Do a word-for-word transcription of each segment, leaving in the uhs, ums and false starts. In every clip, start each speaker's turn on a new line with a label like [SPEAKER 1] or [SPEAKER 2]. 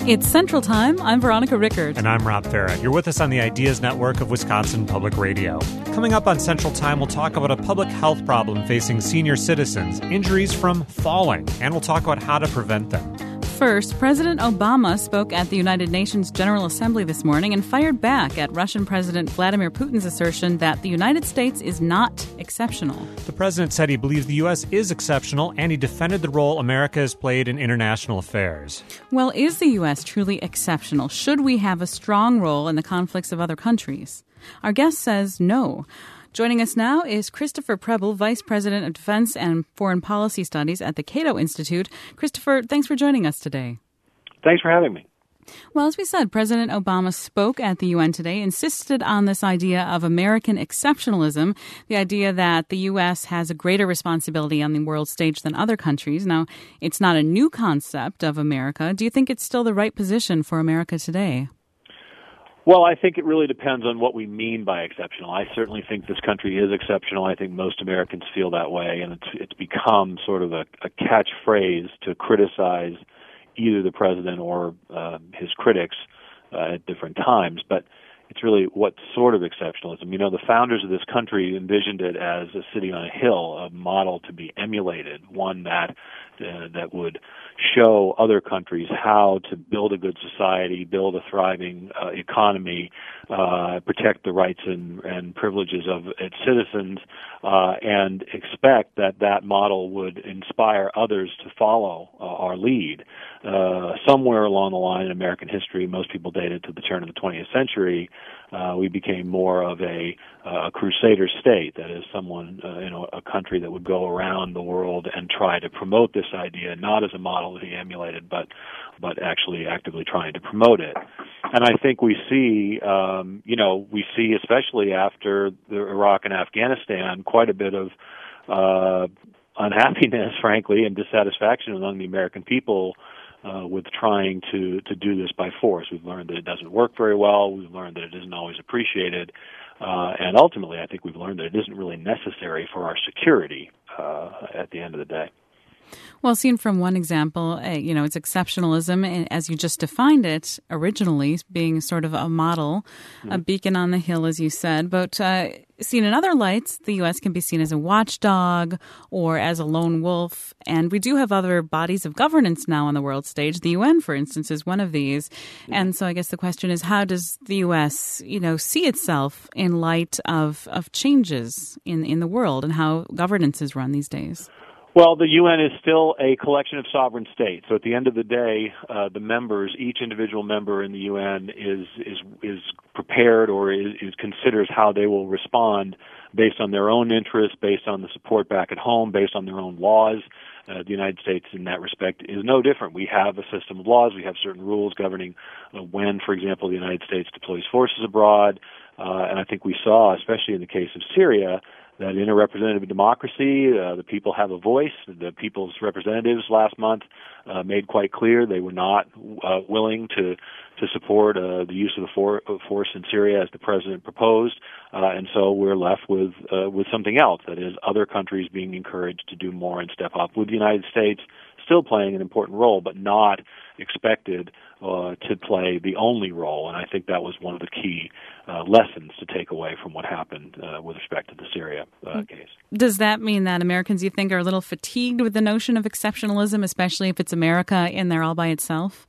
[SPEAKER 1] It's Central Time. I'm Veronica Rickard.
[SPEAKER 2] And I'm Rob Farah. You're with us on the Ideas Network of Wisconsin Public Radio. Coming up on Central Time, we'll talk about a public health problem facing senior citizens, injuries from falling, and we'll talk about how to prevent them.
[SPEAKER 1] First, President Obama spoke at the United Nations General Assembly this morning and fired back at Russian President Vladimir Putin's assertion that the United States is not exceptional.
[SPEAKER 2] The president said he believes the U S is exceptional, and he defended the role America has played in international affairs.
[SPEAKER 1] Well, is the U S truly exceptional? Should we have a strong role in the conflicts of other countries? Our guest says no. Joining us now is Christopher Preble, Vice President of Defense and Foreign Policy Studies at the Cato Institute. Christopher, thanks for joining us today.
[SPEAKER 3] Thanks for having me.
[SPEAKER 1] Well, as we said, President Obama spoke at the U N today, insisted on this idea of American exceptionalism, the idea that the U S has a greater responsibility on the world stage than other countries. Now, it's not a new concept of America. Do you think it's still the right position for America today?
[SPEAKER 3] Well, I think it really depends on what we mean by exceptional. I certainly think this country is exceptional. I think most Americans feel that way, and it's, it's become sort of a, a catchphrase to criticize either the president or uh, his critics uh, at different times. But it's really what sort of exceptionalism. You know, the founders of this country envisioned it as a city on a hill, a model to be emulated, one that uh, that would show other countries how to build a good society, build a thriving uh, economy, uh, protect the rights and, and privileges of its citizens, uh, and expect that that model would inspire others to follow uh, our lead. Uh, somewhere along the line in American history, most people date it to the turn of the twentieth century, uh, we became more of a, uh, crusader state, that is, someone, uh, you know, a country that would go around the world and try to promote this idea, not as a model to be emulated, but but actually actively trying to promote it. And I think we see, um, you know, we see especially after the Iraq and Afghanistan, quite a bit of uh, unhappiness, frankly, and dissatisfaction among the American people Uh, with trying to, to do this by force. We've learned that it doesn't work very well. We've learned that it isn't always appreciated. Uh, and ultimately, I think we've learned that it isn't really necessary for our security uh, at the end of the day.
[SPEAKER 1] Well, seen from one example, uh, you know, it's exceptionalism, as you just defined it originally, being sort of a model, mm-hmm. a beacon on the hill, as you said. But uh, seen in other lights, the U S can be seen as a watchdog or as a lone wolf. And we do have other bodies of governance now on the world stage. The U N, for instance, is one of these. Mm-hmm. And so I guess the question is, how does the U S, you know, see itself in light of, of changes in, in the world and how governance is run these days?
[SPEAKER 3] Well, the U N is still a collection of sovereign states. So at the end of the day, uh, the members, each individual member in the U N is is is prepared or is, is considers how they will respond based on their own interests, based on the support back at home, based on their own laws. Uh, the United States, in that respect, is no different. We have a system of laws. We have certain rules governing uh, when, for example, the United States deploys forces abroad. Uh, and I think we saw, especially in the case of Syria, that in a representative democracy, uh, the people have a voice. The people's representatives last month uh, made quite clear they were not uh, willing to to support uh, the use of the for- force in Syria as the president proposed, uh, and so we're left with uh, with something else. That is, other countries being encouraged to do more and step up, with the United States still playing an important role, but not expected uh, to play the only role. And I think that was one of the key uh, lessons to take away from what happened uh, with respect to the Syria uh, case.
[SPEAKER 1] Does that mean that Americans, you think, are a little fatigued with the notion of exceptionalism, especially if it's America in there all by itself?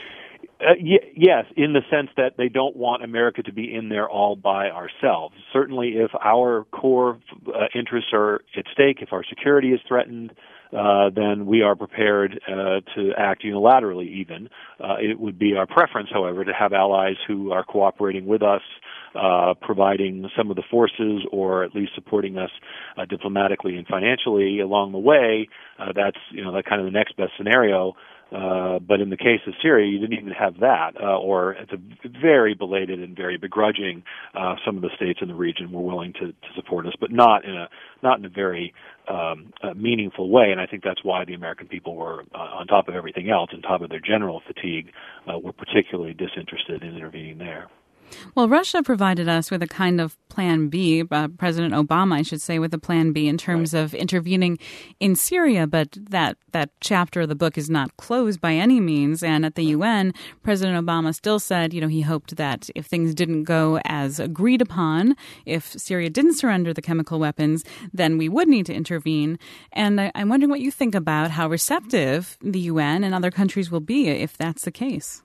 [SPEAKER 3] Uh, y- yes, in the sense that they don't want America to be in there all by ourselves. Certainly, if our core uh, interests are at stake, if our security is threatened, uh, then we are prepared uh, to act unilaterally even. Uh, it would be our preference, however, to have allies who are cooperating with us, uh, providing some of the forces or at least supporting us uh, diplomatically and financially along the way. Uh, that's, you know, that kind of the next best scenario. Uh, but in the case of Syria, you didn't even have that, uh, or at the very belated and very begrudging, uh, some of the states in the region were willing to, to support us, but not in a not in a very um, uh, meaningful way. And I think that's why the American people were, uh, on top of everything else, on top of their general fatigue, uh, were particularly disinterested in intervening there.
[SPEAKER 1] Well, Russia provided us with a kind of plan B, uh, President Obama, I should say, with a plan B in terms right. of intervening in Syria, but that, that chapter of the book is not closed by any means. And at the U N, President Obama still said, you know, he hoped that if things didn't go as agreed upon, if Syria didn't surrender the chemical weapons, then we would need to intervene. And I, I'm wondering what you think about how receptive the U N and other countries will be if that's the case.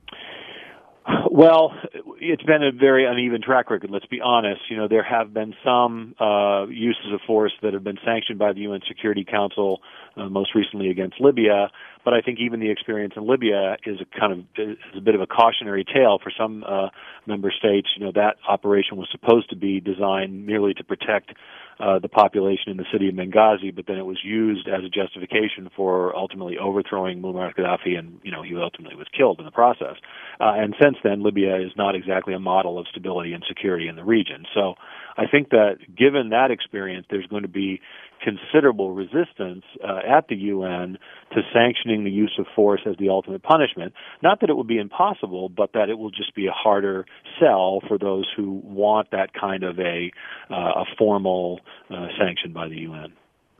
[SPEAKER 3] Well, it's been a very uneven track record, let's be honest. You know, there have been some uh, uses of force that have been sanctioned by the U N Security Council, uh, most recently against Libya. But I think even the experience in Libya is a kind of is a bit of a cautionary tale for some uh, member states. You know, that operation was supposed to be designed merely to protect uh, the population in the city of Benghazi, but then it was used as a justification for ultimately overthrowing Muammar Gaddafi, and you know he ultimately was killed in the process. Uh, and since then, Libya is not exactly a model of stability and security in the region. So I think that given that experience, there's going to be considerable resistance uh, at the U N to sanctioning the use of force as the ultimate punishment. Not that it would be impossible, but that it will just be a harder sell for those who want that kind of a, uh, a formal uh, sanction by the U N.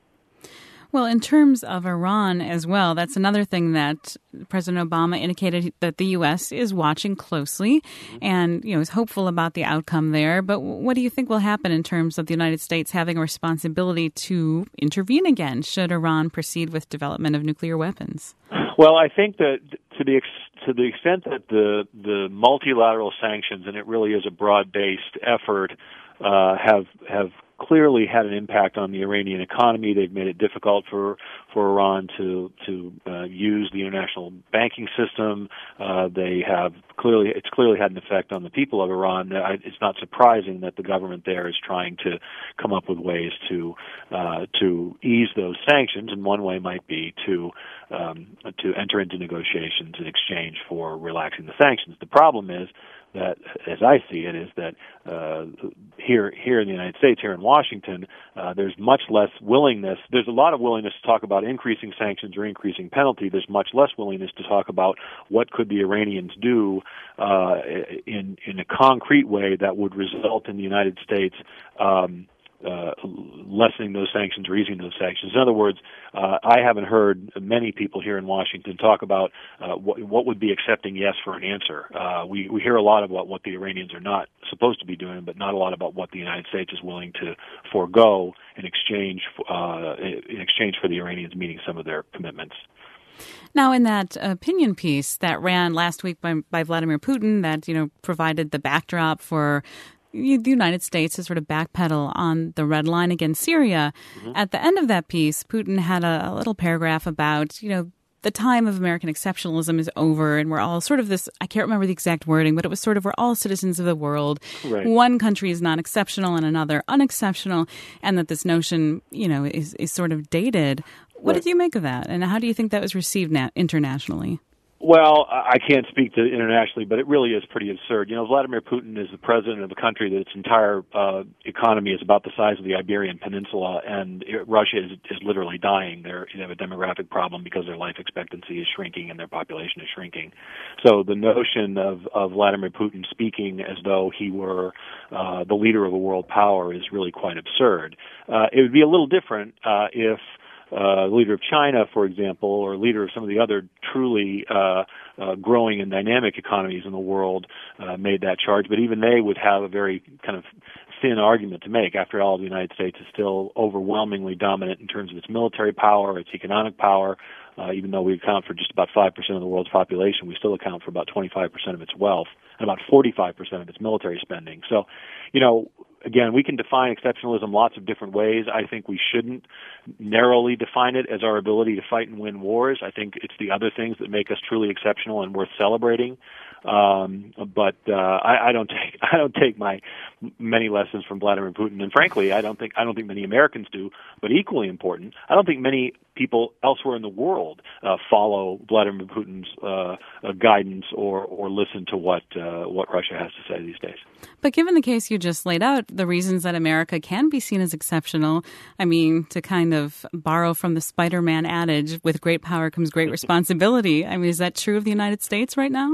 [SPEAKER 1] Well, in terms of Iran as well, that's another thing that President Obama indicated that the U S is watching closely and, you know, is hopeful about the outcome there. But what do you think will happen in terms of the United States having a responsibility to intervene again should Iran proceed with development of nuclear weapons?
[SPEAKER 3] Well, I think that to the ex- to the extent that the the multilateral sanctions, and it really is a broad-based effort, uh, have have clearly had an impact on the Iranian economy. They've made it difficult for, for Iran to to uh, use the international banking system. Uh, they have clearly it's clearly had an effect on the people of Iran. I, it's not surprising that the government there is trying to come up with ways to uh, to ease those sanctions, and one way might be to um, to enter into negotiations in exchange for relaxing the sanctions. The problem is that, as I see it, is that uh, here here in the United States, here in Washington, uh, there's much less willingness. There's a lot of willingness to talk about increasing sanctions or increasing penalty. There's much less willingness to talk about what could the Iranians do uh, in in a concrete way that would result in the United States um, Uh, lessening those sanctions or easing those sanctions. In other words, uh, I haven't heard many people here in Washington talk about uh, what, what would be accepting yes for an answer. Uh, we, we hear a lot about what the Iranians are not supposed to be doing, but not a lot about what the United States is willing to forego in exchange uh, in exchange for the Iranians meeting some of their commitments.
[SPEAKER 1] Now, in that opinion piece that ran last week by, by Vladimir Putin, that you know provided the backdrop for the United States to sort of backpedal on the red line against Syria. Mm-hmm. At the end of that piece, Putin had a, a little paragraph about, you know, the time of American exceptionalism is over and we're all sort of this, I can't remember the exact wording, but it was sort of we're all citizens of the world.
[SPEAKER 3] Right.
[SPEAKER 1] One country is not exceptional and another unexceptional, and that this notion, you know, is, is sort of dated. What right. did you make of that? And how do you think that was received na- internationally?
[SPEAKER 3] Well, I can't speak to internationally, but it really is pretty absurd. You know, Vladimir Putin is the president of a country that its entire uh, economy is about the size of the Iberian Peninsula, and it, Russia is, is literally dying. They're, they have a demographic problem because their life expectancy is shrinking and their population is shrinking. So the notion of, of Vladimir Putin speaking as though he were uh, the leader of a world power is really quite absurd. Uh, it would be a little different uh, if Uh, leader of China, for example, or leader of some of the other truly uh, uh, growing and dynamic economies in the world uh, made that charge. But even they would have a very kind of thin argument to make. After all, the United States is still overwhelmingly dominant in terms of its military power, its economic power. Uh, even though we account for just about five percent of the world's population, we still account for about twenty-five percent of its wealth and about forty-five percent of its military spending. So, you know, again, we can define exceptionalism lots of different ways. I think we shouldn't narrowly define it as our ability to fight and win wars. I think it's the other things that make us truly exceptional and worth celebrating. Um, but uh, I, I don't take I don't take my many lessons from Vladimir Putin, and frankly, I don't think I don't think many Americans do. But equally important, I don't think many people elsewhere in the world uh, follow Vladimir Putin's uh, uh, guidance or or listen to what uh, what Russia has to say these days.
[SPEAKER 1] But given the case you just laid out, the reasons that America can be seen as exceptional, I mean, to kind of borrow from the Spider-Man adage, with great power comes great responsibility. I mean, is that true of the United States right now?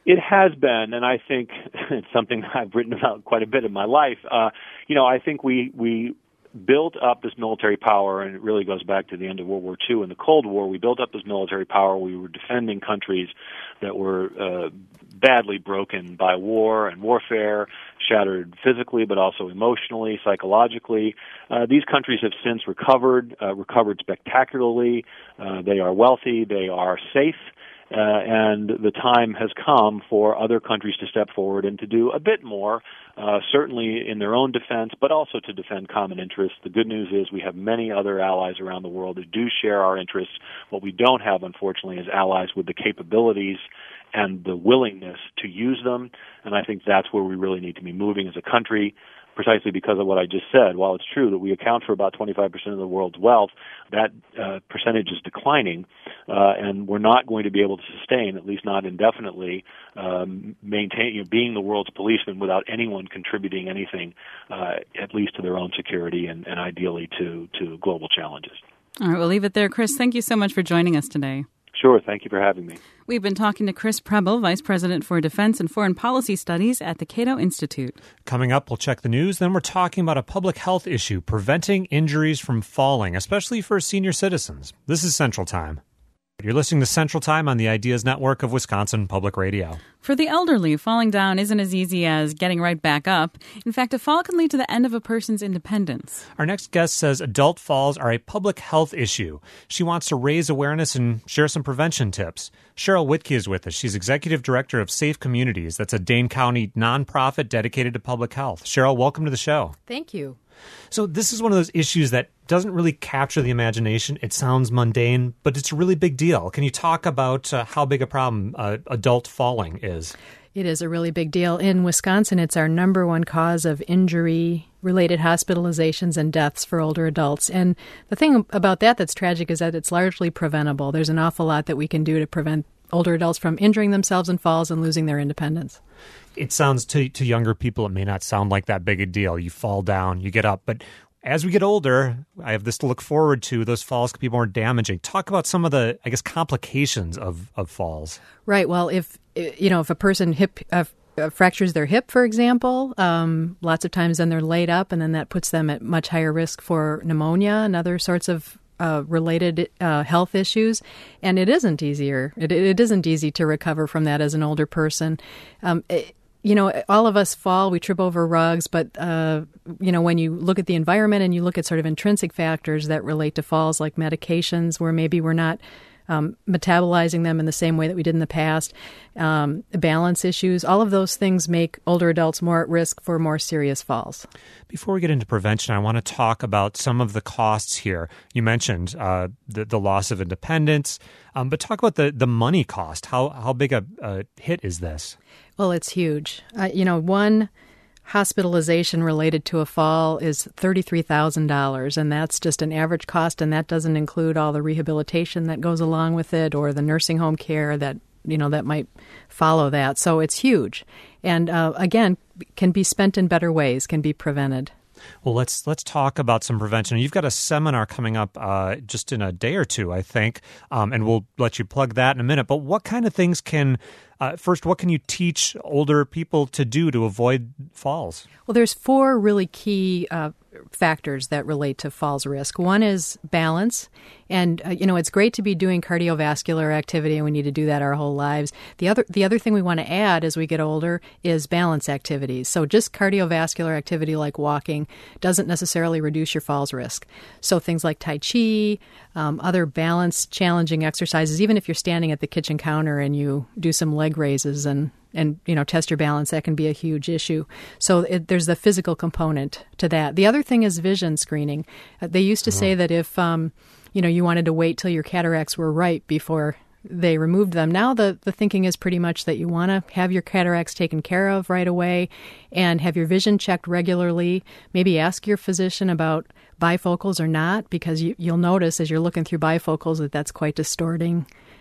[SPEAKER 3] It has been, and I think it's something I've written about quite a bit in my life. Uh, you know, I think we we built up this military power, and it really goes back to the end of World War Two and the Cold War. We built up this military power. We were defending countries that were uh, badly broken by war and warfare, shattered physically, but also emotionally, psychologically. Uh, these countries have since recovered, uh, recovered spectacularly. Uh, they are wealthy. They are safe. Uh, and the time has come for other countries to step forward and to do a bit more, uh, certainly in their own defense, but also to defend common interests. The good news is we have many other allies around the world who do share our interests. What we don't have, unfortunately, is allies with the capabilities and the willingness to use them, and I think that's where we really need to be moving as a country, precisely because of what I just said. While it's true that we account for about twenty-five percent of the world's wealth, that uh, percentage is declining, uh, and we're not going to be able to sustain, at least not indefinitely, um, maintain you know, being the world's policeman without anyone contributing anything, uh, at least to their own security and, and ideally to, to global challenges.
[SPEAKER 1] All right, we'll leave it there. Chris, thank you so much for joining us today.
[SPEAKER 3] Sure. Thank you for having me.
[SPEAKER 1] We've been talking to Chris Preble, Vice President for Defense and Foreign Policy Studies at the Cato Institute.
[SPEAKER 2] Coming up, we'll check the news. Then we're talking about a public health issue, preventing injuries from falling, especially for senior citizens. This is Central Time. You're listening to Central Time on the Ideas Network of Wisconsin Public Radio.
[SPEAKER 1] For the elderly, falling down isn't as easy as getting right back up. In fact, a fall can lead to the end of a person's independence.
[SPEAKER 2] Our next guest says adult falls are a public health issue. She wants to raise awareness and share some prevention tips. Cheryl Whitkey is with us. She's Executive Director of Safe Communities. That's a Dane County nonprofit dedicated to public health. Cheryl, welcome to the show.
[SPEAKER 4] Thank you.
[SPEAKER 2] So this is one of those issues that doesn't really capture the imagination. It sounds mundane, but it's a really big deal. Can you talk about uh, how big a problem uh, adult falling is?
[SPEAKER 4] It is a really big deal. In Wisconsin, it's our number one cause of injury-related hospitalizations and deaths for older adults. And the thing about that that's tragic is that it's largely preventable. There's an awful lot that we can do to prevent older adults from injuring themselves in falls and losing their independence.
[SPEAKER 2] It sounds to to younger people, it may not sound like that big a deal. You fall down, you get up. But as we get older, I have this to look forward to. Those falls can be more damaging. Talk about some of the, I guess, complications of, of falls.
[SPEAKER 4] Right. Well, if, you know, if a person hip uh, fractures their hip, for example, um, lots of times then they're laid up, and then that puts them at much higher risk for pneumonia and other sorts of Uh, related uh, health issues, and it isn't easier. It, it isn't easy to recover from that as an older person. Um, it, you know, all of us fall, we trip over rugs, but, uh, you know, when you look at the environment and you look at sort of intrinsic factors that relate to falls, like medications, where maybe we're not um, metabolizing them in the same way that we did in the past, um, balance issues, all of those things make older adults more at risk for more serious falls.
[SPEAKER 2] Before we get into prevention, I want to talk about some of the costs here. You mentioned uh, the, the loss of independence, um, but talk about the, the money cost. How how big a, a hit is this?
[SPEAKER 4] Well, it's huge. Uh, you know, one hospitalization related to a fall is thirty-three thousand dollars, and that's just an average cost, and that doesn't include all the rehabilitation that goes along with it or the nursing home care that, you know, that might follow that. So it's huge. And uh, again, can be spent in better ways, can be prevented.
[SPEAKER 2] Well, let's let's talk about some prevention. You've got a seminar coming up uh, just in a day or two, I think, um, and we'll let you plug that in a minute. But what kind of things can, uh, first, what can you teach older people to do to avoid falls?
[SPEAKER 4] Well, there's four really key uh, factors that relate to falls risk. One is balance. And, uh, you know, it's great to be doing cardiovascular activity, and we need to do that our whole lives. The other the other thing we want to add as we get older is balance activities. So just cardiovascular activity like walking doesn't necessarily reduce your falls risk. So things like Tai Chi, um, other balance challenging exercises, even if you're standing at the kitchen counter and you do some leg raises and and, you know, test your balance, that can be a huge issue. So it, there's the physical component to that. The other thing is vision screening. Uh, they used to oh. say that if, um, you know, you wanted to wait till your cataracts were ripe before they removed them. Now the, the thinking is pretty much that you want to have your cataracts taken care of right away and have your vision checked regularly. Maybe ask your physician about bifocals or not, because you, you'll notice as you're looking through bifocals that that's quite distorting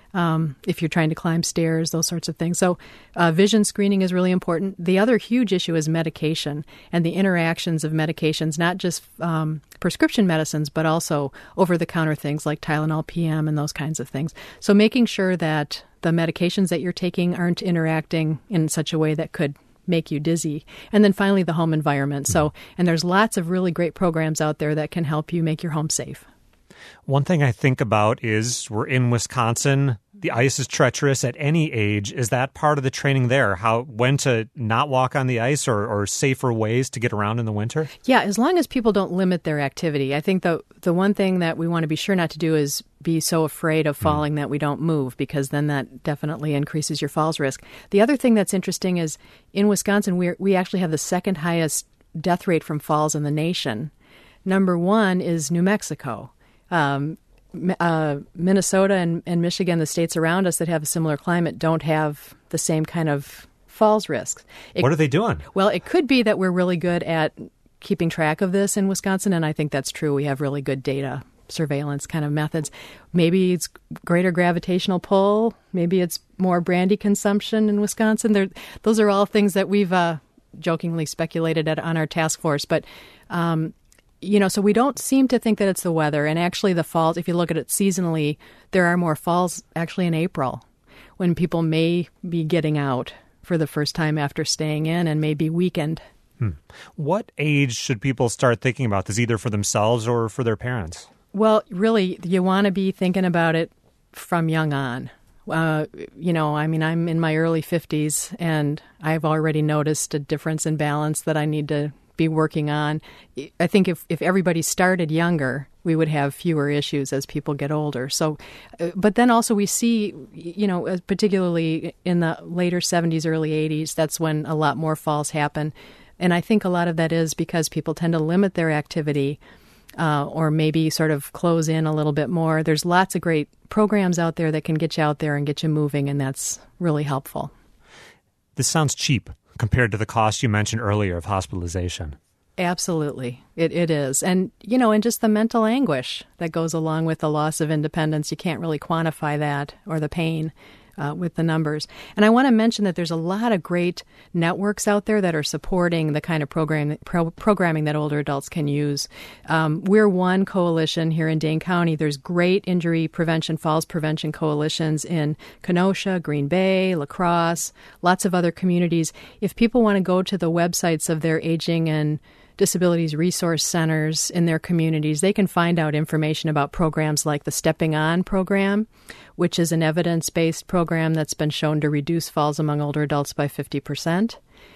[SPEAKER 4] um, if you're trying to climb stairs, those sorts of things. So uh, vision screening is really important. The other huge issue is medication and the interactions of medications, not just um, prescription medicines, but also over-the-counter things like Tylenol P M and those kinds of things. So making sure that the medications that you're taking aren't interacting in such a way that could make you dizzy. And then finally, the home environment. So, and there's lots of really great programs out there that can help you make your home safe.
[SPEAKER 2] One thing I think about is we're in Wisconsin. The ice is treacherous at any age. Is that part of the training there? How when to not walk on the ice or, or safer ways to get around in the winter?
[SPEAKER 4] Yeah, as long as people don't limit their activity. I think the the one thing that we want to be sure not to do is be so afraid of falling mm. that we don't move, because then that definitely increases your falls risk. The other thing that's interesting is in Wisconsin, we we actually have the second highest death rate from falls in the nation. Number one is New Mexico. Um, uh, Minnesota and, and Michigan, the states around us that have a similar climate, don't have the same kind of falls risks. It,
[SPEAKER 2] what are they doing?
[SPEAKER 4] Well, it could be that we're really good at keeping track of this in Wisconsin, and I think that's true. We have really good data surveillance kind of methods. Maybe it's greater gravitational pull. Maybe it's more brandy consumption in Wisconsin. There, those are all things that we've uh, jokingly speculated at on our task force, but um, You know, so we don't seem to think that it's the weather. And actually the falls, if you look at it seasonally, there are more falls actually in April when people may be getting out for the first time after staying in and may be weakened.
[SPEAKER 2] Hmm. What age should people start thinking about this, either for themselves or for their parents?
[SPEAKER 4] Well, really, you want to be thinking about it from young on. Uh, you know, I mean, I'm in my early fifties, and I've already noticed a difference in balance that I need to be working on. I think if, if everybody started younger, we would have fewer issues as people get older. So, uh, but then also we see, you know, particularly in the later seventies, early eighties, that's when a lot more falls happen. And I think a lot of that is because people tend to limit their activity uh, or maybe sort of close in a little bit more. There's lots of great programs out there that can get you out there and get you moving, and that's really helpful.
[SPEAKER 2] This sounds cheap compared to the cost you mentioned earlier of hospitalization.
[SPEAKER 4] Absolutely. It it is. And, you know, and just the mental anguish that goes along with the loss of independence. You can't really quantify that, or the pain uh, with the numbers. And I want to mention that there's a lot of great networks out there that are supporting the kind of program, pro, programming that older adults can use. Um, we're one coalition here in Dane County. There's great injury prevention, falls prevention coalitions in Kenosha, Green Bay, La Crosse, lots of other communities. If people want to go to the websites of their aging and disabilities resource centers in their communities, they can find out information about programs like the Stepping On program, which is an evidence-based program that's been shown to reduce falls among older adults by fifty percent.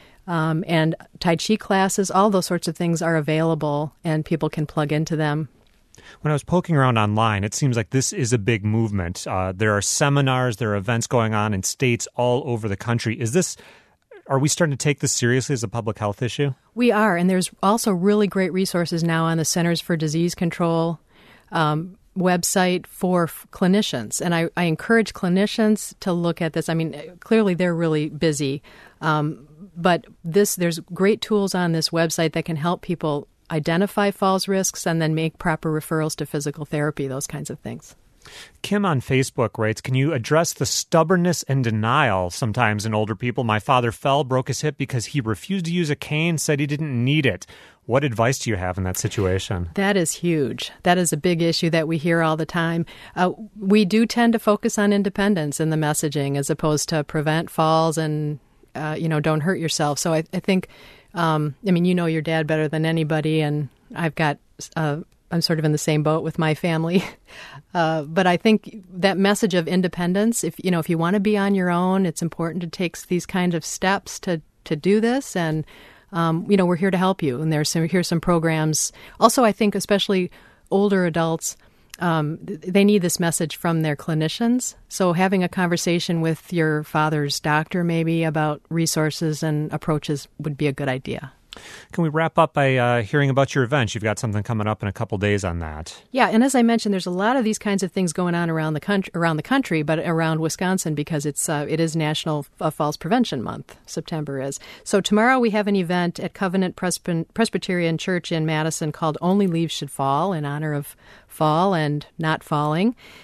[SPEAKER 4] Um, and Tai Chi classes, all those sorts of things are available, and people can plug into them.
[SPEAKER 2] When I was poking around online, it seems like this is a big movement. Uh, there are seminars, there are events going on in states all over the country. Is this... Are we starting to take this seriously as a public health issue?
[SPEAKER 4] We are, and there's also really great resources now on the Centers for Disease Control um, website for f- clinicians. And I, I encourage clinicians to look at this. I mean, clearly they're really busy, um, but this there's great tools on this website that can help people identify falls risks and then make proper referrals to physical therapy, those kinds of things.
[SPEAKER 2] Kim on Facebook writes, can you address the stubbornness and denial sometimes in older people? My father fell, broke his hip because he refused to use a cane, said he didn't need it. What advice do you have in that situation?
[SPEAKER 4] That is huge. That is a big issue that we hear all the time. Uh, we do tend to focus on independence in the messaging as opposed to prevent falls and, uh, you know, don't hurt yourself. So I, I think, um, I mean, you know your dad better than anybody, and I've got uh I'm sort of in the same boat with my family. Uh, but I think that message of independence, if you know, if you want to be on your own, it's important to take these kinds of steps to, to do this. And, um, you know, we're here to help you. And there's some, here's some programs. Also, I think especially older adults, um, they need this message from their clinicians. So having a conversation with your father's doctor maybe about resources and approaches would be a good idea.
[SPEAKER 2] Can we wrap up by uh, hearing about your events? You've got something coming up in a couple days on that.
[SPEAKER 4] Yeah, and as I mentioned, there's a lot of these kinds of things going on around the country, around the country, but around Wisconsin because it's uh, it is National uh, Falls Prevention Month. September is. So tomorrow we have an event at Covenant Presby- Presbyterian Church in Madison called "Only Leaves Should Fall" in honor of fall and not falling.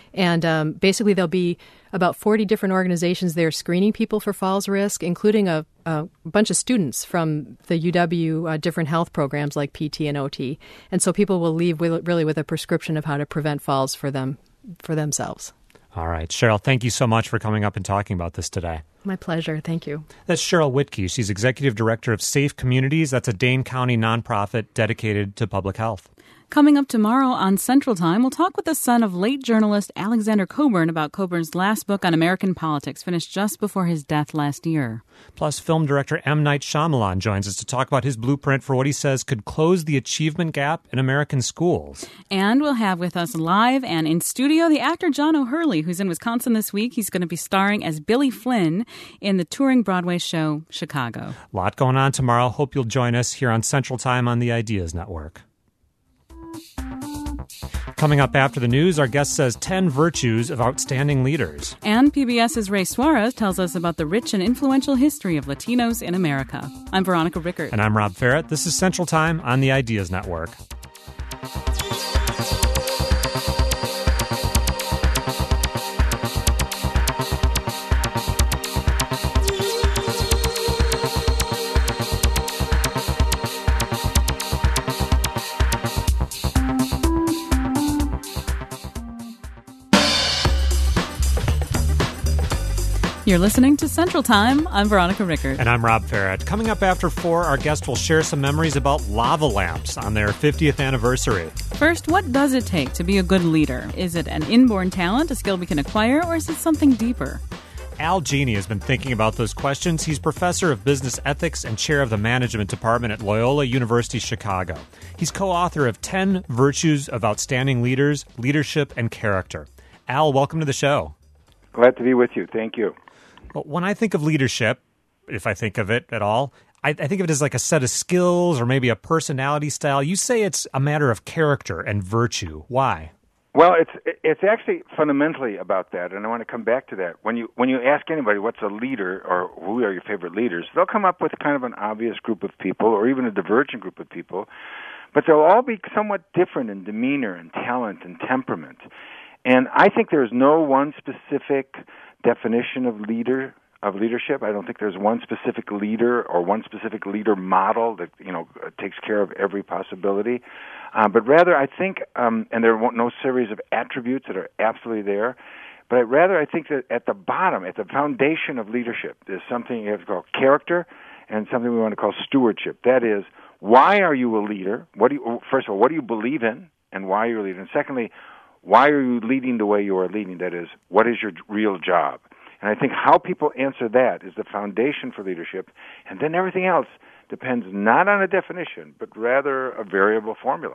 [SPEAKER 4] And um, basically, there'll be about forty different organizations there screening people for falls risk, including a, a bunch of students from the U W uh, different health programs like P T and O T. And so people will leave with, really with a prescription of how to prevent falls for them, for themselves.
[SPEAKER 2] All right. Cheryl, thank you so much for coming up and talking about this today.
[SPEAKER 4] My pleasure. Thank you.
[SPEAKER 2] That's Cheryl Whitkey. She's Executive Director of Safe Communities. That's a Dane County nonprofit dedicated to public health.
[SPEAKER 1] Coming up tomorrow on Central Time, we'll talk with the son of late journalist Alexander Cockburn about Cockburn's last book on American politics, finished just before his death last year.
[SPEAKER 2] Plus, film director M. Night Shyamalan joins us to talk about his blueprint for what he says could close the achievement gap in American schools.
[SPEAKER 1] And we'll have with us live and in studio the actor John O'Hurley, who's in Wisconsin this week. He's going to be starring as Billy Flynn in the touring Broadway show Chicago.
[SPEAKER 2] A lot going on tomorrow. Hope you'll join us here on Central Time on the Ideas Network. Coming up after the news, our guest says ten virtues of outstanding leaders.
[SPEAKER 1] And PBS's Ray Suarez tells us about the rich and influential history of Latinos in America. I'm Veronica Rickert.
[SPEAKER 2] And I'm Rob Ferrett. This is Central Time on the Ideas Network.
[SPEAKER 1] You're listening to Central Time. I'm Veronica Rickert.
[SPEAKER 2] And I'm Rob Ferrett. Coming up after four, our guest will share some memories about lava lamps on their fiftieth anniversary.
[SPEAKER 1] First, what does it take to be a good leader? Is it an inborn talent, a skill we can acquire, or is it something deeper?
[SPEAKER 2] Al Genie has been thinking about those questions. He's professor of business ethics and chair of the management department at Loyola University Chicago. He's co-author of ten Virtues of Outstanding Leaders, Leadership and Character. Al, welcome to the show.
[SPEAKER 5] Glad to be with you. Thank you.
[SPEAKER 2] Well, when I think of leadership, if I think of it at all, I, I think of it as like a set of skills or maybe a personality style. You say it's a matter of character and virtue. Why?
[SPEAKER 5] Well, it's it's actually fundamentally about that, and I want to come back to that. When you when you ask anybody what's a leader or who are your favorite leaders, they'll come up with kind of an obvious group of people or even a divergent group of people, but they'll all be somewhat different in demeanor and talent and temperament. And I think there's no one specific definition of leader of leadership. I don't think there's one specific leader or one specific leader model that you know takes care of every possibility. Uh, but rather, I think, um, and there are no series of attributes that are absolutely there. But rather, I think that at the bottom, at the foundation of leadership, there's something you have to call character, and something we want to call stewardship. That is, why are you a leader? What do you? First of all, what do you believe in, and why are you a leader? And secondly, why are you leading the way you are leading? That is, what is your real job? And I think how people answer that is the foundation for leadership, and then everything else depends not on a definition, but rather a variable formula.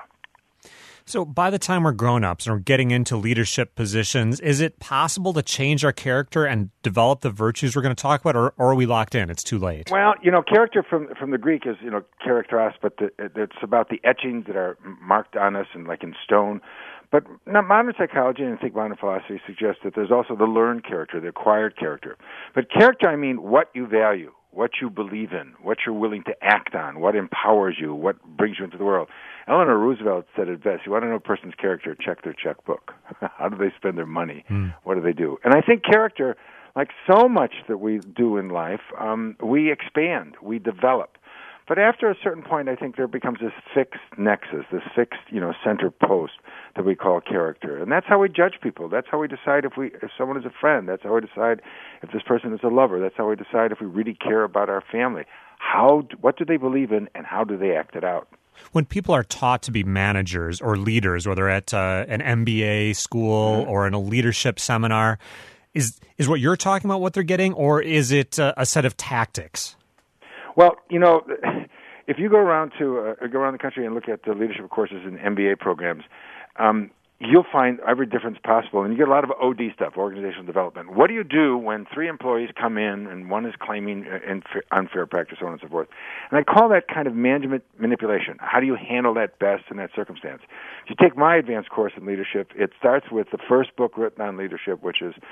[SPEAKER 2] So by the time we're grown-ups and we're getting into leadership positions, is it possible to change our character and develop the virtues we're going to talk about, or, or are we locked in? It's too late.
[SPEAKER 5] Well, you know, character from from the Greek is, you know, characteros, but the, it's about the etchings that are marked on us and like in stone. But modern psychology and I think modern philosophy suggests that there's also the learned character, the acquired character. But character, I mean what you value, what you believe in, what you're willing to act on, what empowers you, what brings you into the world. Eleanor Roosevelt said it best: you want to know a person's character, check their checkbook. How do they spend their money? Mm. What do they do? And I think character, like so much that we do in life, um, we expand, we develop. But after a certain point, I think there becomes this fixed nexus, this fixed, you know, center post that we call character. And that's how we judge people. That's how we decide if we if someone is a friend. That's how we decide if this person is a lover. That's how we decide if we really care about our family. How, what do they believe in, and how do they act it out?
[SPEAKER 2] When people are taught to be managers or leaders, whether at uh, an M B A school mm-hmm. or in a leadership seminar, is is what you're talking about what they're getting, or is it uh, a set of tactics?
[SPEAKER 5] Well, you know, if you go around to uh, go around the country and look at the leadership courses in M B A programs, um, you'll find every difference possible, and you get a lot of O D stuff, organizational development. What do you do when three employees come in and one is claiming unfair practice, so on and so forth? And I call that kind of management manipulation. How do you handle that best in that circumstance? If you take my advanced course in leadership, it starts with the first book written on leadership, which is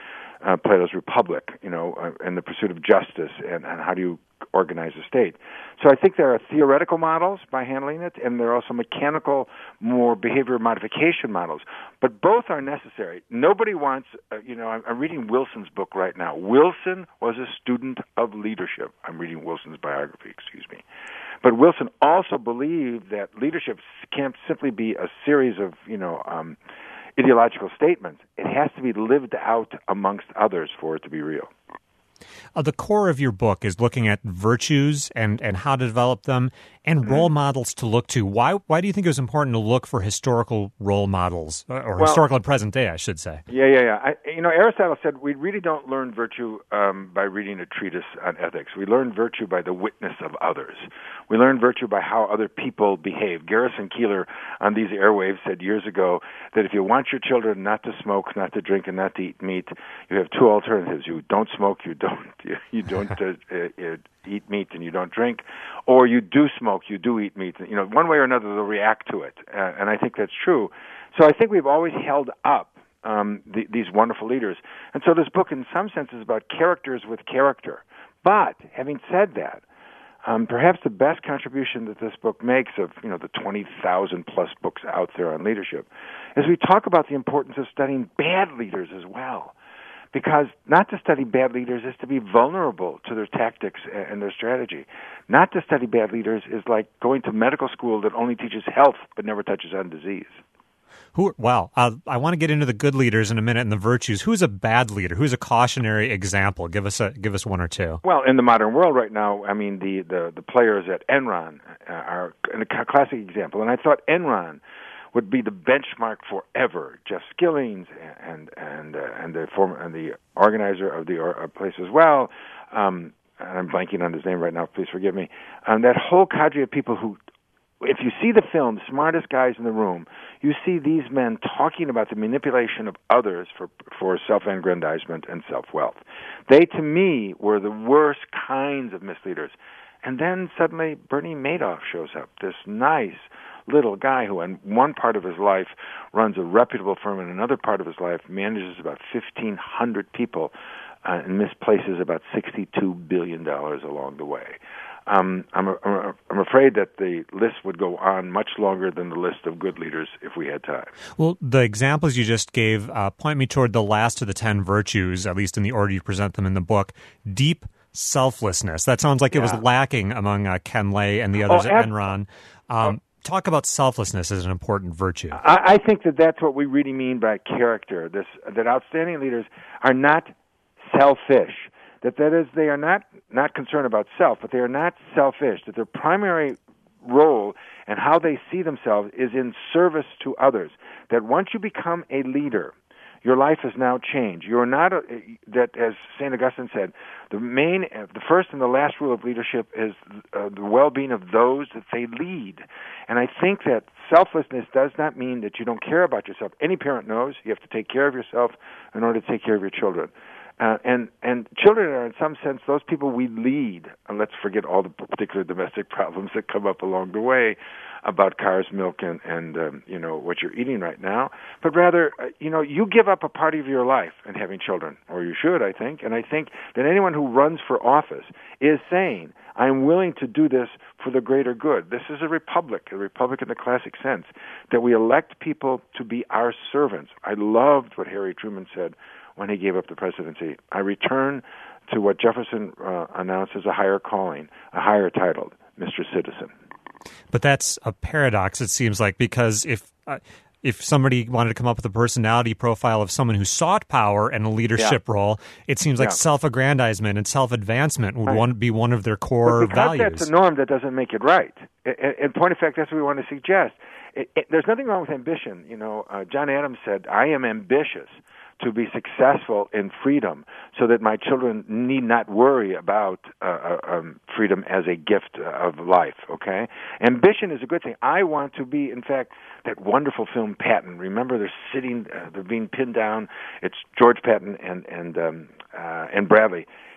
[SPEAKER 5] uh, Plato's Republic, you know, uh, and the pursuit of justice, and, and how do you organize a state. So I think there are theoretical models by handling it, and there are also mechanical, more behavior modification models. But both are necessary. Nobody wants, uh, you know, I'm, I'm reading Wilson's book right now. Wilson was a student of leadership. I'm reading Wilson's biography, excuse me. But Wilson also believed that leadership can't simply be a series of, you know, um, ideological statements. It has to be lived out amongst others for it to be real.
[SPEAKER 2] Uh, the core of your book is looking at virtues and, and how to develop them and mm-hmm. role models to look to. Why why do you think it was important to look for historical role models, or well, historical and present day, I should say?
[SPEAKER 5] Yeah, yeah, yeah. I, you know, Aristotle said we really don't learn virtue um, by reading a treatise on ethics. We learn virtue by the witness of others. We learn virtue by how other people behave. Garrison Keillor on these airwaves said years ago that if you want your children not to smoke, not to drink, and not to eat meat, you have two alternatives. You don't smoke, you don't you, you don't uh, uh, eat meat, and you don't drink, or you do smoke, you do eat meat. You know, one way or another, they'll react to it, uh, and I think that's true. So I think we've always held up um, the, these wonderful leaders, and so this book, in some sense, is about characters with character. But having said that, um, perhaps the best contribution that this book makes, of you know the twenty thousand plus books out there on leadership, is we talk about the importance of studying bad leaders as well. Because not to study bad leaders is to be vulnerable to their tactics and their strategy. Not to study bad leaders is like going to medical school that only teaches health but never touches on disease.
[SPEAKER 2] Who? Wow. Uh, I want to get into the good leaders in a minute and the virtues. Who's a bad leader? Who's a cautionary example? Give us a give us one or two.
[SPEAKER 5] Well, in the modern world right now, I mean, the, the, the players at Enron are a classic example. And I thought Enron would be the benchmark forever. Jeff Skillings and and uh, and the former and the organizer of the or, uh, place as well. Um, and I'm blanking on his name right now. Please forgive me. Um, that whole cadre of people who, if you see the film, smartest guys in the room, you see these men talking about the manipulation of others for for self-aggrandizement and self-wealth. They, to me, were the worst kinds of misleaders. And then suddenly Bernie Madoff shows up, this nice little guy who in one part of his life runs a reputable firm, and another part of his life manages about fifteen hundred people uh, and misplaces about sixty-two billion dollars along the way. Um, I'm, I'm afraid that the list would go on much longer than the list of good leaders if we had time.
[SPEAKER 2] Well, the examples you just gave uh, point me toward the last of the ten virtues, at least in the order you present them in the book: deep selflessness. That sounds like yeah. it was lacking among uh, Ken Lay and the others oh, at Enron. Um, oh. Talk about selflessness as an important virtue.
[SPEAKER 5] I, I think that that's what we really mean by character. This that outstanding leaders are not selfish. That that is, they are not not concerned about self, but they are not selfish. That their primary role and how they see themselves is in service to others. That once you become a leader, your life has now changed. You're not a, that, as Saint Augustine said, the main, the first and the last rule of leadership is uh, the well-being of those that they lead. And I think that selflessness does not mean that you don't care about yourself. Any parent knows you have to take care of yourself in order to take care of your children. Uh, and and children are, in some sense, those people we lead. And let's forget all the particular domestic problems that come up along the way about cars, milk, and, and um, you know, what you're eating right now. But rather, uh, you know, you give up a part of your life in having children, or you should, I think. And I think that anyone who runs for office is saying, I'm willing to do this for the greater good. This is a republic, a republic in the classic sense, that we elect people to be our servants. I loved what Harry Truman said when he gave up the presidency. I return to what Jefferson uh, announced as a higher calling, a higher title, Mister Citizen.
[SPEAKER 2] But that's a paradox, it seems like, because if uh, if somebody wanted to come up with a personality profile of someone who sought power and a leadership yeah. role, it seems like yeah. self-aggrandizement and self-advancement would right. one, be one of their core
[SPEAKER 5] but because
[SPEAKER 2] values.
[SPEAKER 5] That's a norm that doesn't make it right. In point of fact, that's what we want to suggest. It, it, there's nothing wrong with ambition. You know, uh, John Adams said, I am ambitious to be successful in freedom so that my children need not worry about uh, um, freedom as a gift of life, okay? Ambition is a good thing. I want to be, in fact, that wonderful film Patton. Remember, they're sitting, uh, they're being pinned down. It's George Patton and and um, uh, and Bradley.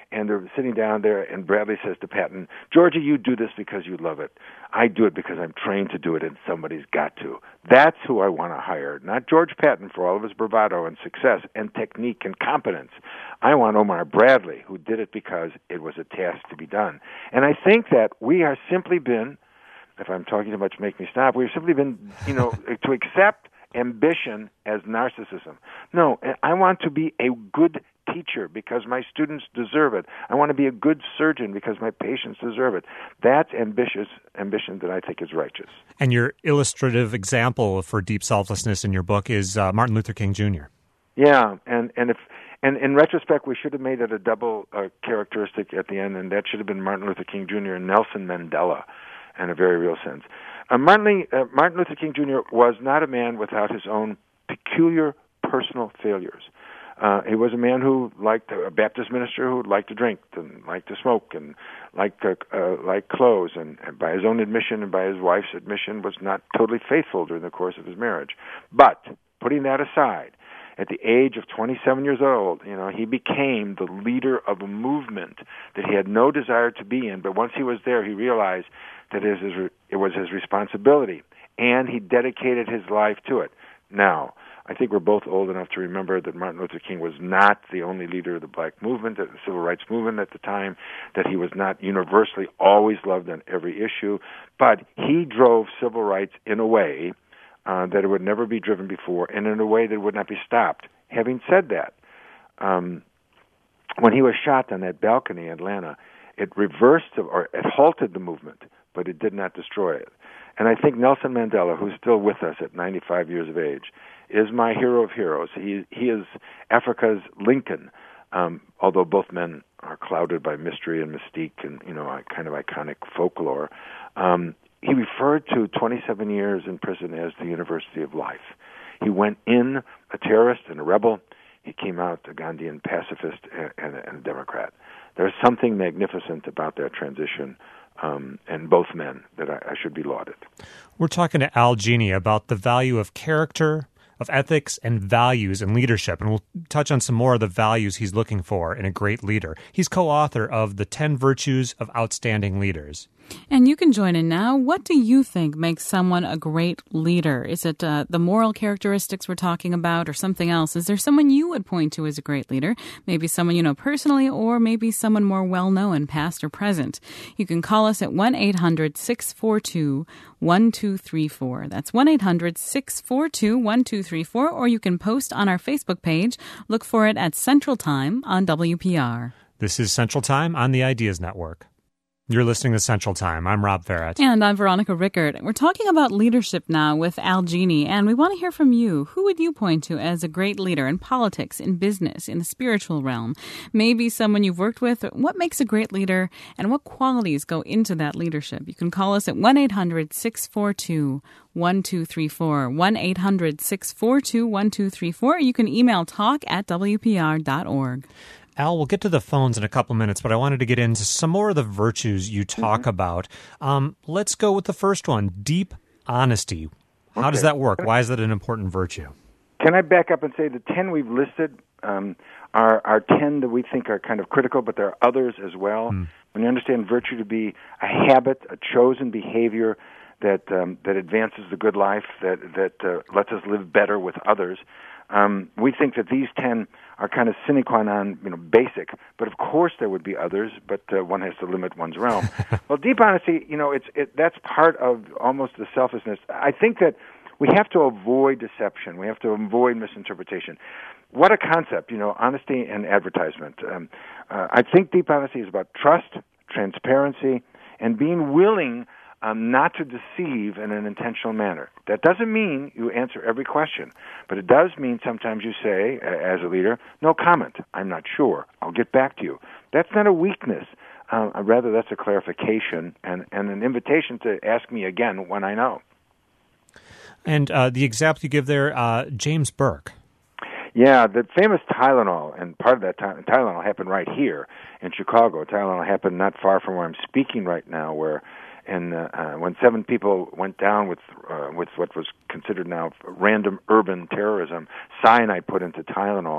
[SPEAKER 5] and they're sitting down there, and Bradley says to Patton, Georgie, you do this because you love it. I do it because I'm trained to do it, and somebody's got to. That's who I want to hire, not George Patton for all of his bravado and success and technique and competence. I want Omar Bradley, who did it because it was a task to be done. And I think that we have simply been, if I'm talking too much, make me stop, we've simply been, you know, to accept ambition as narcissism. No, I want to be a good teacher because my students deserve it. I want to be a good surgeon because my patients deserve it. That's ambitious ambition that I think is righteous.
[SPEAKER 2] And your illustrative example for deep selflessness in your book is uh, Martin Luther King Junior
[SPEAKER 5] Yeah, and, and if and in retrospect, we should have made it a double uh, characteristic at the end, and that should have been Martin Luther King Junior and Nelson Mandela in a very real sense. Uh, Martin, uh, Martin Luther King Junior was not a man without his own peculiar personal failures. Uh, he was a man who liked, a Baptist minister who liked to drink and liked to smoke and liked uh, uh, liked clothes, and, and by his own admission and by his wife's admission was not totally faithful during the course of his marriage. But putting that aside, at the age of twenty-seven years old, you know, he became the leader of a movement that he had no desire to be in. But once he was there, he realized that it was his, it was his responsibility, and he dedicated his life to it. Now, I think we're both old enough to remember that Martin Luther King was not the only leader of the black movement, the civil rights movement at the time, that he was not universally always loved on every issue, but he drove civil rights in a way uh, that it would never be driven before, and in a way that would not be stopped. Having said that, um, when he was shot on that balcony in Atlanta, it reversed or it halted the movement, but it did not destroy it. And I think Nelson Mandela, who's still with us at ninety-five years of age, is my hero of heroes. He he is Africa's Lincoln, um, although both men are clouded by mystery and mystique and, you know, kind of iconic folklore. Um, he referred to twenty-seven years in prison as the University of Life. He went in a terrorist and a rebel. He came out a Gandhian pacifist and, and, and a Democrat. There's something magnificent about that transition. Um, and both men that I, I should be lauded.
[SPEAKER 2] We're talking to Al Genie about the value of character, of ethics, and values in leadership, and we'll touch on some more of the values he's looking for in a great leader. He's co-author of The ten Virtues of Outstanding Leaders.
[SPEAKER 1] And you can join in now. What do you think makes someone a great leader? Is it uh, the moral characteristics we're talking about or something else? Is there someone you would point to as a great leader? Maybe someone you know personally, or maybe someone more well-known, past or present. You can call us at one eight hundred six four two one two three four. That's one eight hundred six four two one two three four, or you can post on our Facebook page. Look for it at Central Time on W P R.
[SPEAKER 2] This is Central Time on the Ideas Network. You're listening to Central Time. I'm Rob Farrett.
[SPEAKER 1] And I'm Veronica Rickert. We're talking about leadership now with Al Genie, and we want to hear from you. Who would you point to as a great leader in politics, in business, in the spiritual realm? Maybe someone you've worked with. What makes a great leader, and what qualities go into that leadership? You can call us at one eight hundred six four two one two three four, one eight hundred six four two one two three four. You can email talk at w p r dot org.
[SPEAKER 2] Al, we'll get to the phones in a couple minutes, but I wanted to get into some more of the virtues you talk mm-hmm. about. Um, let's go with the first one, deep honesty. How okay. does that work? Why is that an important virtue?
[SPEAKER 5] Can I back up and say the ten we've listed um, are, are ten that we think are kind of critical, but there are others as well. Mm. When you understand virtue to be a habit, a chosen behavior that um, that advances the good life, that, that uh, lets us live better with others, Um, we think that these ten are kind of sine qua non, you know, basic. But of course, there would be others. But uh, one has to limit one's realm. Well, deep honesty, you know, it's it, that's part of almost the selflessness. I think that we have to avoid deception. We have to avoid misinterpretation. What a concept, you know, honesty and advertisement. Um, uh, I think deep honesty is about trust, transparency, and being willing Um, not to deceive in an intentional manner. That doesn't mean you answer every question, but it does mean sometimes you say, as a leader, no comment, I'm not sure, I'll get back to you. That's not a weakness. Uh, rather, that's a clarification and, and an invitation to ask me again when I know.
[SPEAKER 2] And uh, the example you give there, uh, James Burke.
[SPEAKER 5] Yeah, the famous Tylenol, and part of that ty- Tylenol happened right here in Chicago. Tylenol happened not far from where I'm speaking right now, where And uh, uh, when seven people went down with uh, with what was considered now random urban terrorism, cyanide put into Tylenol,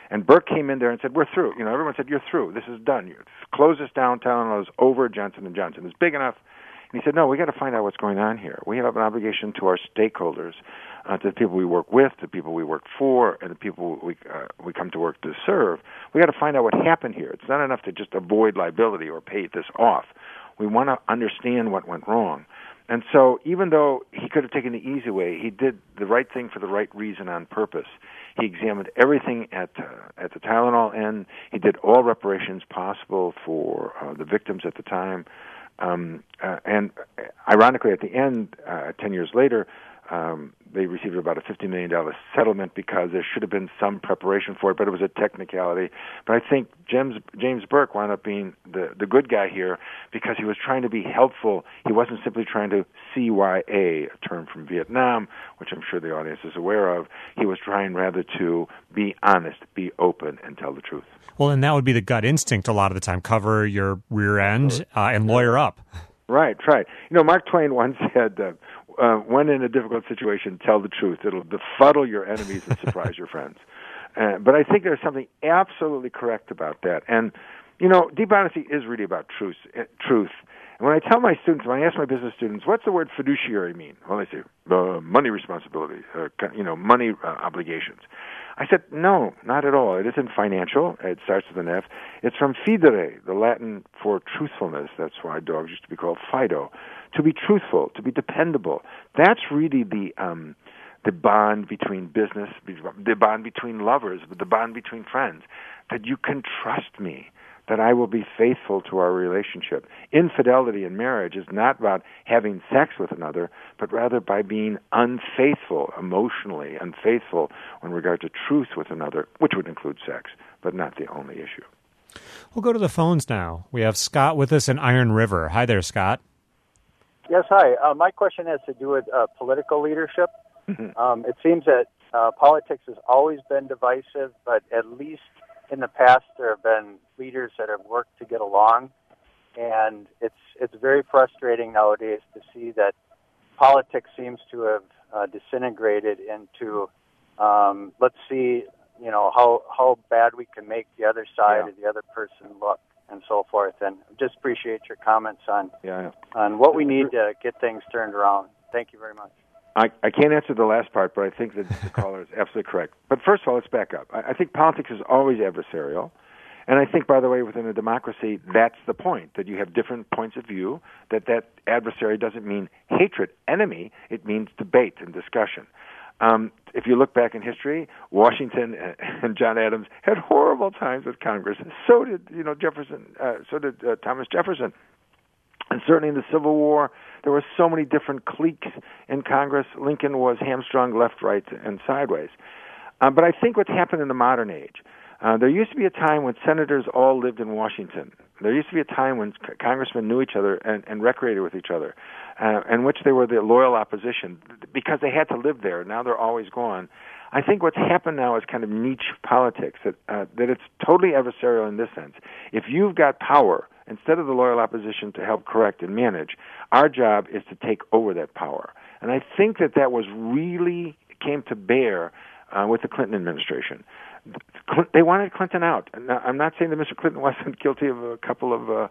[SPEAKER 5] And Burke came in there and said, we're through. You know, everyone said, you're through. This is done. You close this down. Tylenol is over. Johnson and Johnson is big enough. And he said, no, we got to find out what's going on here. We have an obligation to our stakeholders, uh, to the people we work with, to the people we work for, and the people we uh, we come to work to serve. We got to find out what happened here. It's not enough to just avoid liability or pay this off. We want to understand what went wrong. And so even though he could have taken the easy way, he did the right thing for the right reason on purpose. He examined everything at uh, at the Tylenol end. He did all reparations possible for uh, the victims at the time. Um, uh, and ironically, at the end, uh, ten years later, um, they received about a fifty million dollars settlement because there should have been some preparation for it, but it was a technicality. But I think James, James Burke wound up being the, the good guy here because he was trying to be helpful. He wasn't simply trying to C Y A, a term from Vietnam, which I'm sure the audience is aware of. He was trying rather to be honest, be open, and tell the truth.
[SPEAKER 2] Well, and that would be the gut instinct a lot of the time. Cover your rear end uh, and lawyer up.
[SPEAKER 5] Right, right. You know, Mark Twain once said, uh, uh, when in a difficult situation, tell the truth. It'll befuddle your enemies and surprise your friends. Uh, but I think there's something absolutely correct about that. And, you know, deep honesty is really about truth. Uh, truth. And when I tell my students, when I ask my business students, what's the word fiduciary mean? Well, they say, uh, money responsibility, uh, you know, money uh, obligations. I said, no, not at all. It isn't financial. It starts with an F. It's from fidere, the Latin for truthfulness. That's why dogs used to be called Fido. To be truthful, to be dependable. That's really the um, the bond between business, the bond between lovers, the bond between friends, that you can trust me, that I will be faithful to our relationship. Infidelity in marriage is not about having sex with another, but rather by being unfaithful, emotionally unfaithful in regard to truth with another, which would include sex, but not the only issue.
[SPEAKER 2] We'll go to the phones now. We have Scott with us in Iron River. Hi there, Scott.
[SPEAKER 6] Yes, hi. Uh, my question has to do with uh, political leadership. Mm-hmm. Um, it seems that uh, politics has always been divisive, but at least in the past, there have been leaders that have worked to get along, and it's it's very frustrating nowadays to see that politics seems to have uh, disintegrated into um, let's see, you know, how how bad we can make the other side yeah. or the other person look, and so forth. And just appreciate your comments on
[SPEAKER 5] yeah.
[SPEAKER 6] on what we need to get things turned around. Thank you very much.
[SPEAKER 5] I, I can't answer the last part, but I think that the caller is absolutely correct. But first of all, let's back up. I, I think politics is always adversarial. And I think, by the way, within a democracy, that's the point, that you have different points of view, that that adversary doesn't mean hatred, enemy. It means debate and discussion. Um, if you look back in history, Washington and John Adams had horrible times with Congress. So did, you know, Jefferson. Uh, so did uh, Thomas Jefferson. And certainly in the Civil War, there were so many different cliques in Congress. Lincoln was hamstrung left, right, and sideways. Uh, but I think what's happened in the modern age, uh, there used to be a time when senators all lived in Washington. There used to be a time when c- congressmen knew each other and, and recreated with each other, uh, in which they were the loyal opposition because they had to live there. Now they're always gone. I think what's happened now is kind of niche politics, that, uh, that it's totally adversarial in this sense. If you've got power, instead of the loyal opposition to help correct and manage, our job is to take over that power. And I think that that was really came to bear uh, with the Clinton administration. They wanted Clinton out. Now, I'm not saying that Mister Clinton wasn't guilty of a couple of uh,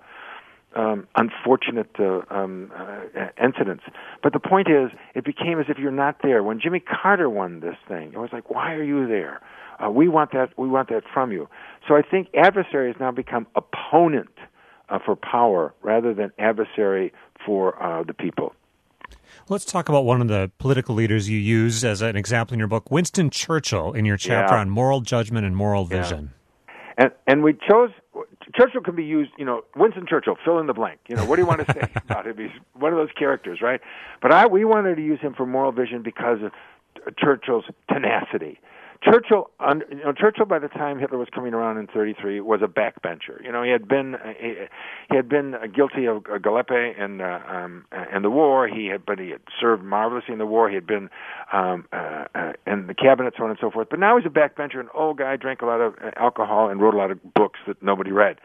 [SPEAKER 5] um, unfortunate uh, um, uh, incidents, but the point is, it became as if you're not there. When Jimmy Carter won this thing, it was like, why are you there? Uh, we want that. We want that from you. So I think adversary has now become opponent Uh, for power rather than adversary for uh, the people.
[SPEAKER 2] Let's talk about one of the political leaders you use as an example in your book, Winston Churchill, in your chapter
[SPEAKER 5] yeah.
[SPEAKER 2] on moral judgment and moral vision.
[SPEAKER 5] Yeah. And and we chose, Churchill can be used, you know, Winston Churchill, fill in the blank. You know, what do you want to say about him? He's one of those characters, right? But I we wanted to use him for moral vision because of Churchill's tenacity. Churchill, you know, Churchill. By the time Hitler was coming around in thirty-three, was a backbencher. You know, he had been he, he had been guilty of Gallipoli and uh, um, in the war. He had, but he had served marvelously in the war. He had been um, uh, uh, in the cabinet, so on and so forth. But now he's a backbencher, an old guy, drank a lot of alcohol and wrote a lot of books that nobody read.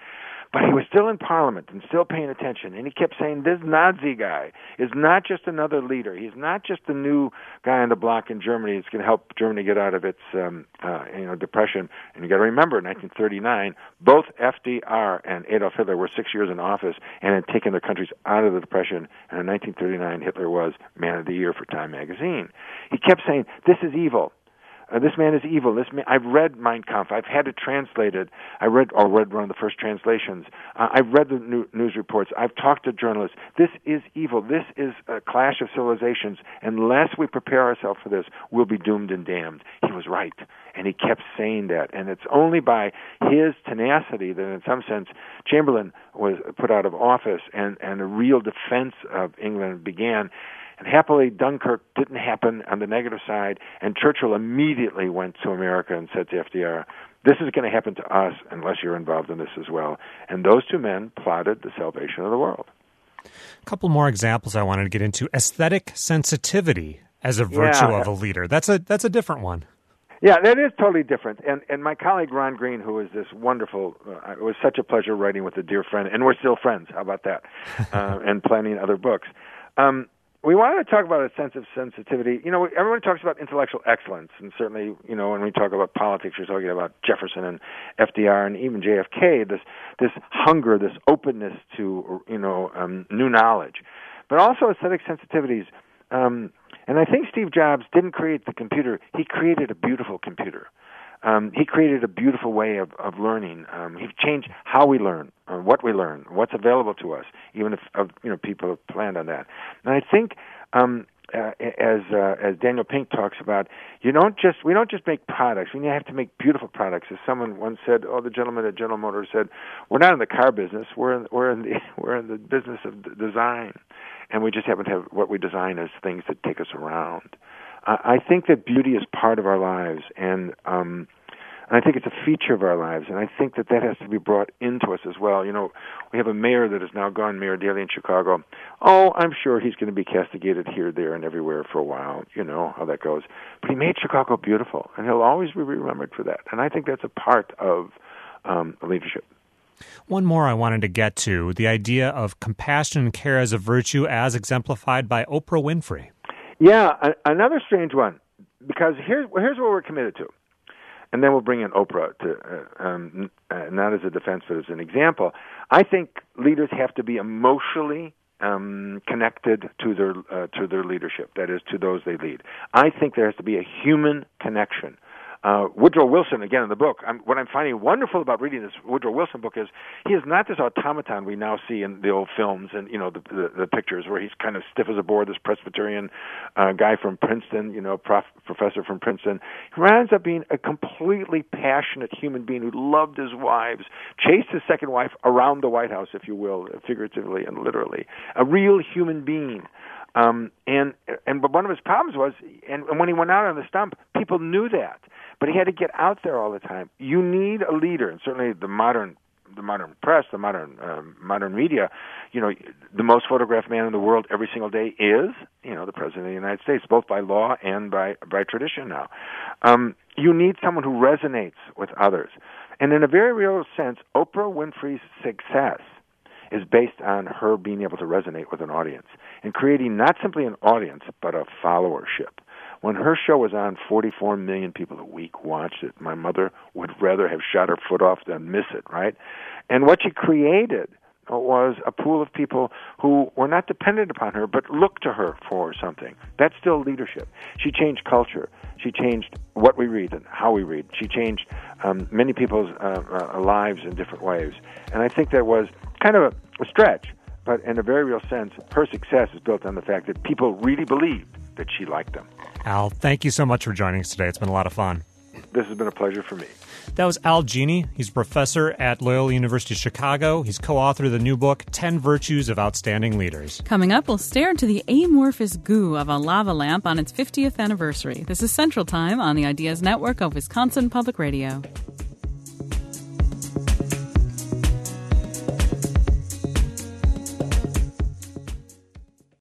[SPEAKER 5] But he was still in Parliament and still paying attention, and he kept saying, this Nazi guy is not just another leader. He's not just the new guy on the block in Germany that's going to help Germany get out of its um, uh, you know depression. And you got to remember, in nineteen thirty-nine, both F D R and Adolf Hitler were six years in office and had taken their countries out of the depression. And in nineteen thirty-nine, Hitler was Man of the Year for Time magazine. He kept saying, this is evil. Uh, this man is evil. This man, I've read Mein Kampf. I've had it translated. I read, or read one of the first translations. Uh, I've read the new, news reports. I've talked to journalists. This is evil. This is a clash of civilizations. Unless we prepare ourselves for this, we'll be doomed and damned. He was right, and he kept saying that. And it's only by his tenacity that, in some sense, Chamberlain was put out of office, and, and a real defense of England began. And happily, Dunkirk didn't happen on the negative side, and Churchill immediately went to America and said to F D R, this is going to happen to us unless you're involved in this as well. And those two men plotted the salvation of the world.
[SPEAKER 2] A couple more examples I wanted to get into. Aesthetic sensitivity as a virtue
[SPEAKER 5] yeah.
[SPEAKER 2] of a leader. That's a that's a different one.
[SPEAKER 5] Yeah, that is totally different. And and my colleague Ron Green, who is this wonderful, uh, it was such a pleasure writing with a dear friend, and we're still friends. How about that? uh, and planning other books. Um, We wanted to talk about a sense of sensitivity. You know, everyone talks about intellectual excellence, and certainly, you know, when we talk about politics, you're talking about Jefferson and F D R and even J F K, this this hunger, this openness to, you know, um, new knowledge. But also aesthetic sensitivities. Um, and I think Steve Jobs didn't create the computer. He created a beautiful computer. Um, he created a beautiful way of, of learning. Um, he changed how we learn, uh, what we learn, what's available to us, even if uh, you know people have planned on that. And I think, um, uh, as uh, as Daniel Pink talks about, you don't just we don't just make products. We have to make beautiful products. As someone once said, oh, the gentleman at General Motors said, we're not in the car business. We're in, we're in the we're in the business of d- design, and we just happen to have what we design as things that take us around. I think that beauty is part of our lives, and um, and I think it's a feature of our lives, and I think that that has to be brought into us as well. You know, we have a mayor that is now gone, Mayor Daley in Chicago. Oh, I'm sure he's going to be castigated here, there, and everywhere for a while. You know how that goes. But he made Chicago beautiful, and he'll always be remembered for that. And I think that's a part of um, leadership.
[SPEAKER 2] One more I wanted to get to, the idea of compassion and care as a virtue as exemplified by Oprah Winfrey.
[SPEAKER 5] Yeah, a- another strange one, because here's here's what we're committed to, and then we'll bring in Oprah to uh, um, uh, not as a defense but as an example. I think leaders have to be emotionally um, connected to their uh, to their leadership, that is, to those they lead. I think there has to be a human connection. Uh, Woodrow Wilson, again in the book, I'm, what I'm finding wonderful about reading this Woodrow Wilson book is he is not this automaton we now see in the old films and, you know, the, the, the pictures where he's kind of stiff as a board, this Presbyterian uh, guy from Princeton, you know, prof, professor from Princeton. He ends up being a completely passionate human being who loved his wives, chased his second wife around the White House, if you will, figuratively and literally. A real human being. Um, and and but one of his problems was, and, and when he went out on the stump, people knew that, but he had to get out there all the time. You need a leader, and certainly the modern the modern press, the modern um, modern media, you know, the most photographed man in the world every single day is, you know, the President of the United States, both by law and by by tradition now. Um, you need someone who resonates with others, and in a very real sense, Oprah Winfrey's success is based on her being able to resonate with an audience and creating not simply an audience, but a followership. When her show was on, forty-four million people a week watched it. My mother would rather have shot her foot off than miss it, right? And what she created was a pool of people who were not dependent upon her, but looked to her for something. That's still leadership. She changed culture. She changed what we read and how we read. She changed um, many people's uh, uh, lives in different ways. And I think that was kind of a, a stretch, but in a very real sense, her success is built on the fact that people really believed that she liked them.
[SPEAKER 2] Al, thank you so much for joining us today. It's been a lot of fun.
[SPEAKER 5] This has been a pleasure for me.
[SPEAKER 2] That was Al Genie. He's a professor at Loyola University Chicago. He's co-author of the new book, ten Virtues of Outstanding Leaders.
[SPEAKER 1] Coming up, we'll stare into the amorphous goo of a lava lamp on its fiftieth anniversary. This is Central Time on the Ideas Network of Wisconsin Public Radio.